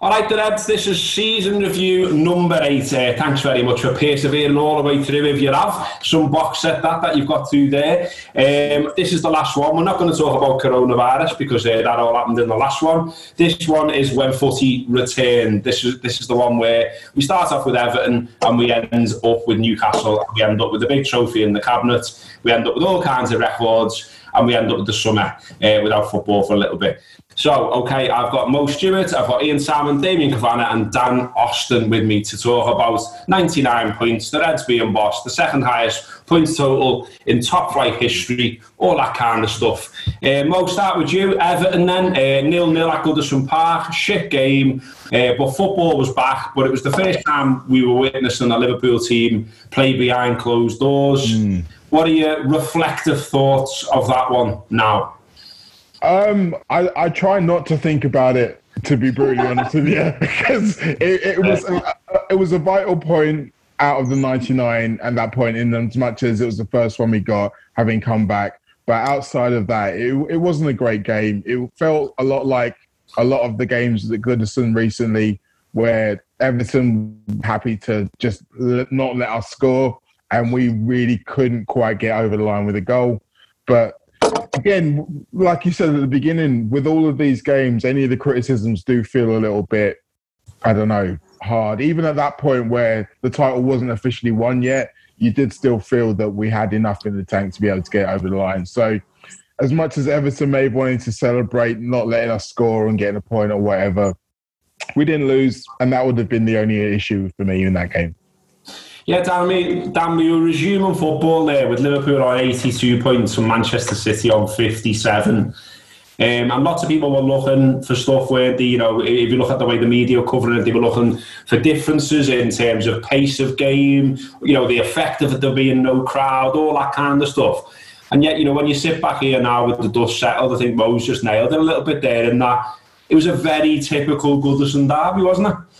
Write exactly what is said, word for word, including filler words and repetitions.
All right, the Reds, this is season review number eight. Uh, thanks very much for persevering all the way through. If you have some box set that that you've got through there. Um, this is the last one. We're not going to talk about coronavirus because uh, that all happened in the last one. This one is when footy returned. This is this is the one where we start off with Everton and we end up with Newcastle. And we end up with a big trophy in the cabinet. We end up with all kinds of records. And we end up with the summer uh, without football for a little bit. So, OK, I've got Mo Stewart, I've got Ian Salmon, Damien Kavanagh and Dan Austin with me to talk about ninety-nine points, the Reds being boss, the second highest points total in top flight history, all that kind of stuff. Uh, Mo, start with you. Everton then, uh, nil-nil at Goodison Park, shit game, uh, but football was back. But it was the first time we were witnessing a Liverpool team play behind closed doors. Mm. What are your reflective thoughts of that one now? Um, I, I try not to think about it, to be brutally honest with you, because it, it was a, it was a vital point out of the ninety-nine at that point, in as much as it was the first one we got, having come back. But outside of that, it, it wasn't a great game. It felt a lot like a lot of the games at Goodison recently, where Everton were happy to just not let us score. And we really couldn't quite get over the line with a goal. But again, like you said at the beginning, with all of these games, any of the criticisms do feel a little bit, I don't know, hard. Even at that point where the title wasn't officially won yet, you did still feel that we had enough in the tank to be able to get over the line. So as much as Everton may have wanted to celebrate not letting us score and getting a point or whatever, we didn't lose. And that would have been the only issue for me in that game. Yeah, Dan, we, Dan, we were resuming football there with Liverpool on eighty-two points and Manchester City on fifty-seven. Um, and lots of people were looking for stuff where, the, you know, if you look at the way the media were covering it, they were looking for differences in terms of pace of game, you know, the effect of there being no crowd, all that kind of stuff. And yet, you know, when you sit back here now with the dust settled, I think Mo's just nailed it a little bit there, in that it was a very typical Goodison derby, wasn't it?